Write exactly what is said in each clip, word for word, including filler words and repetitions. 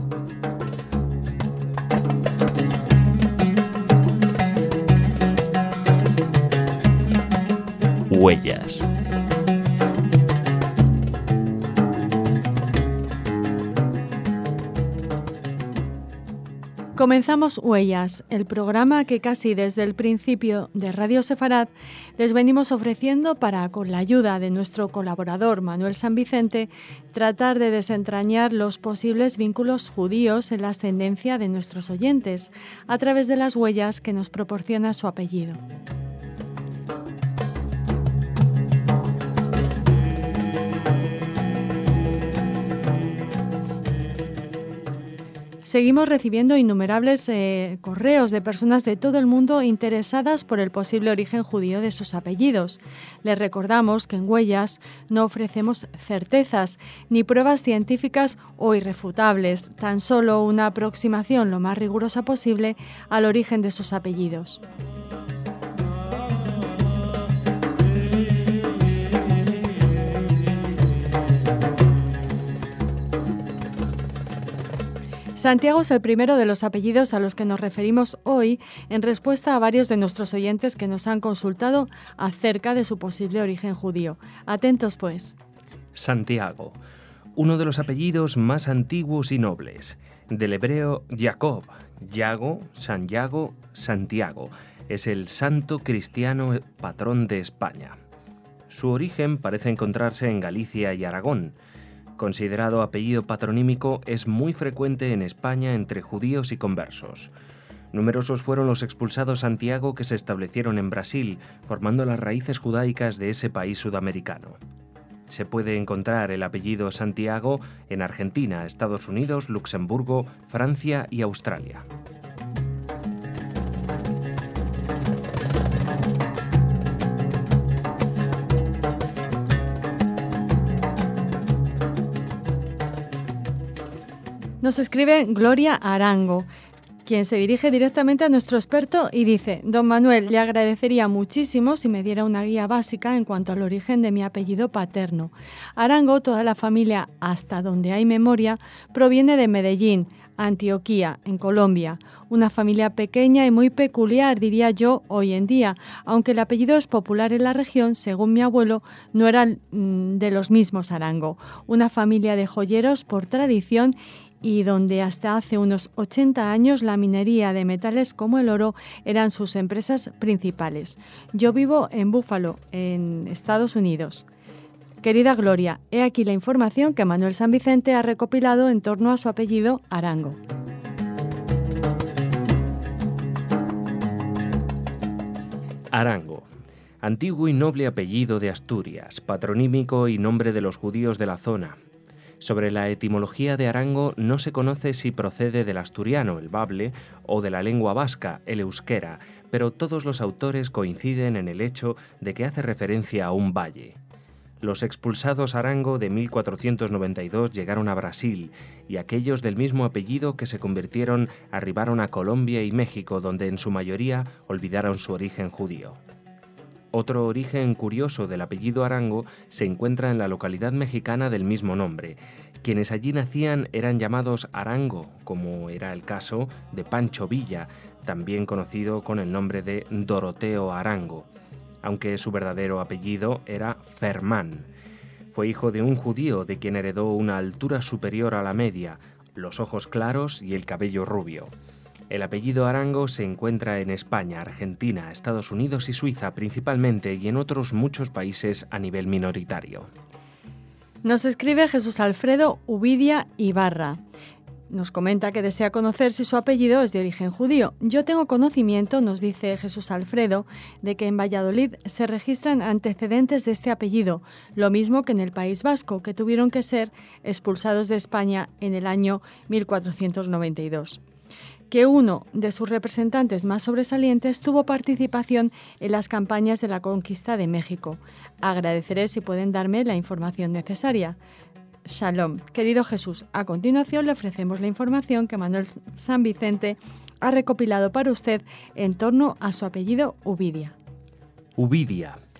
Huellas. Comenzamos Huellas, el programa que casi desde el principio de Radio Sefarad les venimos ofreciendo para, con la ayuda de nuestro colaborador Manuel San Vicente, tratar de desentrañar los posibles vínculos judíos en la ascendencia de nuestros oyentes, a través de las huellas que nos proporciona su apellido. Seguimos recibiendo innumerables eh, correos de personas de todo el mundo interesadas por el posible origen judío de sus apellidos. Les recordamos que en Huellas no ofrecemos certezas ni pruebas científicas o irrefutables, tan solo una aproximación lo más rigurosa posible al origen de sus apellidos. Santiago es el primero de los apellidos a los que nos referimos hoy en respuesta a varios de nuestros oyentes que nos han consultado acerca de su posible origen judío. Atentos, pues. Santiago, uno de los apellidos más antiguos y nobles. Del hebreo Jacob, Yago, San Yago, Santiago. Es el santo cristiano patrón de España. Su origen parece encontrarse en Galicia y Aragón. Considerado apellido patronímico, es muy frecuente en España entre judíos y conversos. Numerosos fueron los expulsados Santiago que se establecieron en Brasil, formando las raíces judaicas de ese país sudamericano. Se puede encontrar el apellido Santiago en Argentina, Estados Unidos, Luxemburgo, Francia y Australia. Nos escribe Gloria Arango, quien se dirige directamente a nuestro experto y dice: Don Manuel, le agradecería muchísimo si me diera una guía básica en cuanto al origen de mi apellido paterno. Arango, toda la familia, hasta donde hay memoria, proviene de Medellín, Antioquía, en Colombia. Una familia pequeña y muy peculiar, diría yo, hoy en día. Aunque el apellido es popular en la región, según mi abuelo, no eran mmm, de los mismos Arango. Una familia de joyeros por tradición y donde hasta hace unos ochenta años la minería de metales como el oro eran sus empresas principales. Yo vivo en Buffalo, en Estados Unidos. Querida Gloria, he aquí la información que Manuel San Vicente ha recopilado en torno a su apellido Arango. Arango, antiguo y noble apellido de Asturias, patronímico y nombre de los judíos de la zona. Sobre la etimología de Arango no se conoce si procede del asturiano, el bable, o de la lengua vasca, el euskera, pero todos los autores coinciden en el hecho de que hace referencia a un valle. Los expulsados Arango de mil cuatrocientos noventa y dos llegaron a Brasil y aquellos del mismo apellido que se convirtieron arribaron a Colombia y México, donde en su mayoría olvidaron su origen judío. Otro origen curioso del apellido Arango se encuentra en la localidad mexicana del mismo nombre. Quienes allí nacían eran llamados Arango, como era el caso de Pancho Villa, también conocido con el nombre de Doroteo Arango, aunque su verdadero apellido era Fermán. Fue hijo de un judío de quien heredó una altura superior a la media, los ojos claros y el cabello rubio. El apellido Arango se encuentra en España, Argentina, Estados Unidos y Suiza principalmente, y en otros muchos países a nivel minoritario. Nos escribe Jesús Alfredo Uvidia Ibarra. Nos comenta que desea conocer si su apellido es de origen judío. Yo tengo conocimiento, nos dice Jesús Alfredo, de que en Valladolid se registran antecedentes de este apellido, lo mismo que en el País Vasco, que tuvieron que ser expulsados de España en el año mil cuatrocientos noventa y dos. Que uno de sus representantes más sobresalientes tuvo participación en las campañas de la conquista de México. Agradeceré si pueden darme la información necesaria. Shalom. Querido Jesús, a continuación le ofrecemos la información que Manuel San Vicente ha recopilado para usted en torno a su apellido Uvidia. Uvidia.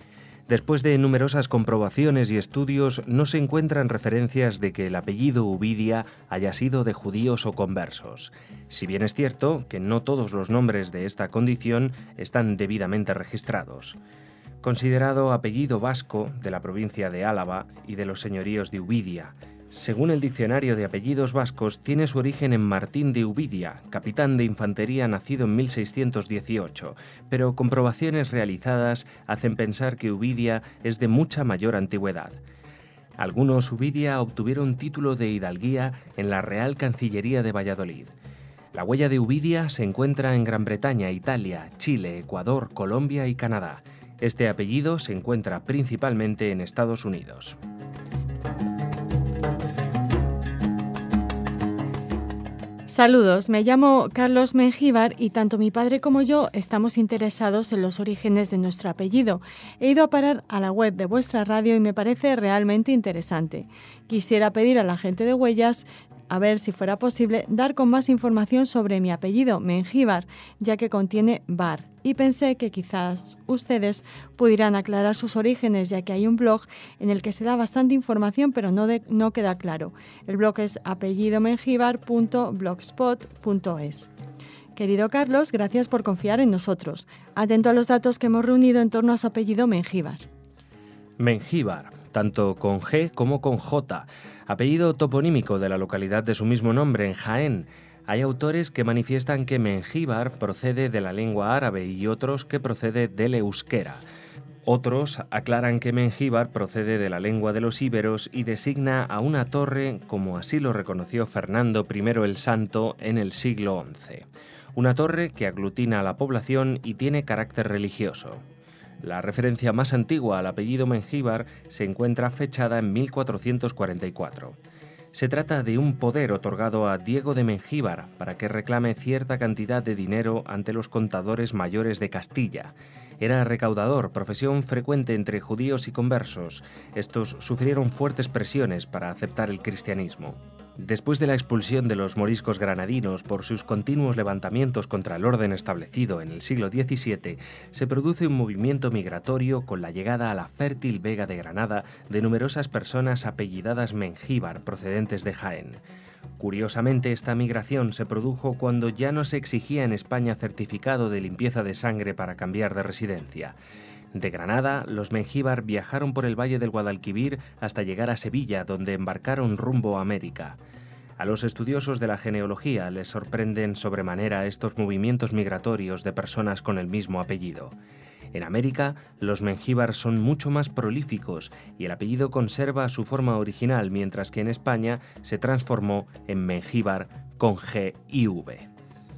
Después de numerosas comprobaciones y estudios, no se encuentran referencias de que el apellido Uvidia haya sido de judíos o conversos. Si bien es cierto que no todos los nombres de esta condición están debidamente registrados. Considerado apellido vasco de la provincia de Álava y de los señoríos de Uvidia. Según el diccionario de apellidos vascos, tiene su origen en Martín de Uvidia, capitán de infantería nacido en mil seiscientos dieciocho, pero comprobaciones realizadas hacen pensar que Uvidia es de mucha mayor antigüedad. Algunos Uvidia obtuvieron título de hidalguía en la Real Cancillería de Valladolid. La huella de Uvidia se encuentra en Gran Bretaña, Italia, Chile, Ecuador, Colombia y Canadá. Este apellido se encuentra principalmente en Estados Unidos. Saludos, me llamo Carlos Mengíbar y tanto mi padre como yo estamos interesados en los orígenes de nuestro apellido. He ido a parar a la web de vuestra radio y me parece realmente interesante. Quisiera pedir a la gente de Huellas, a ver si fuera posible, dar con más información sobre mi apellido, Mengíbar, ya que contiene bar. Y pensé que quizás ustedes pudieran aclarar sus orígenes, ya que hay un blog en el que se da bastante información, pero no, de, no queda claro. El blog es apellido mengíbar punto blogspot punto es. Querido Carlos, gracias por confiar en nosotros. Atento a los datos que hemos reunido en torno a su apellido Mengíbar. Mengíbar, tanto con G como con J, apellido toponímico de la localidad de su mismo nombre, en Jaén. Hay autores que manifiestan que Mengíbar procede de la lengua árabe y otros que procede del euskera. Otros aclaran que Mengíbar procede de la lengua de los íberos y designa a una torre, como así lo reconoció Fernando primero el Santo en el siglo once. Una torre que aglutina a la población y tiene carácter religioso. La referencia más antigua al apellido Mengíbar se encuentra fechada en mil cuatrocientos cuarenta y cuatro. Se trata de un poder otorgado a Diego de Mengíbar para que reclame cierta cantidad de dinero ante los contadores mayores de Castilla. Era recaudador, profesión frecuente entre judíos y conversos. Estos sufrieron fuertes presiones para aceptar el cristianismo. Después de la expulsión de los moriscos granadinos por sus continuos levantamientos contra el orden establecido en el siglo diecisiete, se produce un movimiento migratorio con la llegada a la fértil Vega de Granada de numerosas personas apellidadas Mengíbar procedentes de Jaén. Curiosamente, esta migración se produjo cuando ya no se exigía en España certificado de limpieza de sangre para cambiar de residencia. De Granada, los Mengíbar viajaron por el valle del Guadalquivir hasta llegar a Sevilla, donde embarcaron rumbo a América. A los estudiosos de la genealogía les sorprenden sobremanera estos movimientos migratorios de personas con el mismo apellido. En América, los Mengíbar son mucho más prolíficos y el apellido conserva su forma original, mientras que en España se transformó en Mengíbar con G y V.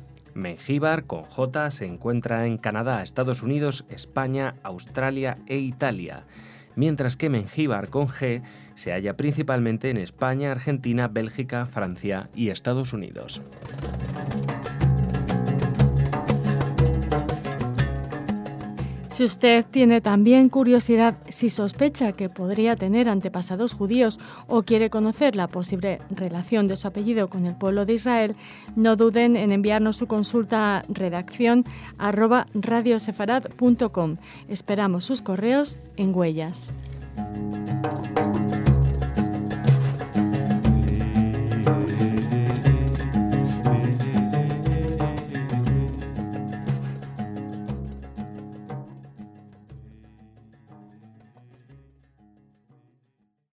Mengíbar con J se encuentra en Canadá, Estados Unidos, España, Australia e Italia, mientras que Mengíbar con G se halla principalmente en España, Argentina, Bélgica, Francia y Estados Unidos. Si usted tiene también curiosidad, si sospecha que podría tener antepasados judíos o quiere conocer la posible relación de su apellido con el pueblo de Israel, no duden en enviarnos su consulta a redacción arroba radiosefarad punto com. Esperamos sus correos en Huellas.